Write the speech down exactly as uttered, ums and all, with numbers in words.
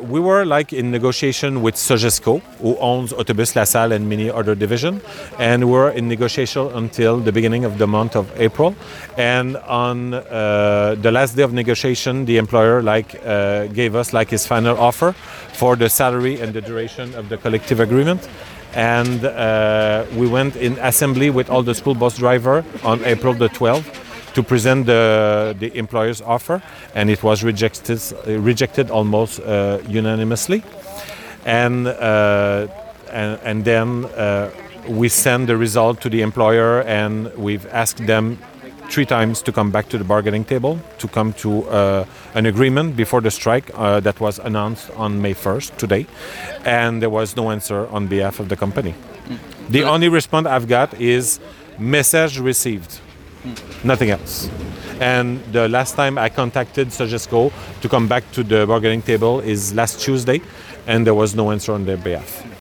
we were like in negotiation with Sogesco, who owns Autobus La Salle and many other division, and we were in negotiation until the beginning of the month of April. And on uh, the last day of negotiation, the employer like uh, gave us like his final offer for the salary and the duration of the collective agreement. And uh, we went in assembly with all the school bus driver on April the twelfth to present the, the employer's offer, and it was rejected, rejected almost uh, unanimously. And, uh, and, and then uh, we sent the result to the employer, and we've asked them three times to come back to the bargaining table, to come to uh, an agreement before the strike uh, that was announced on May first, today. And there was no answer on behalf of the company. Mm. The only response I've got is message received. Nothing else. And the last time I contacted Sogesco to come back to the bargaining table is last Tuesday, and there was no answer on their behalf.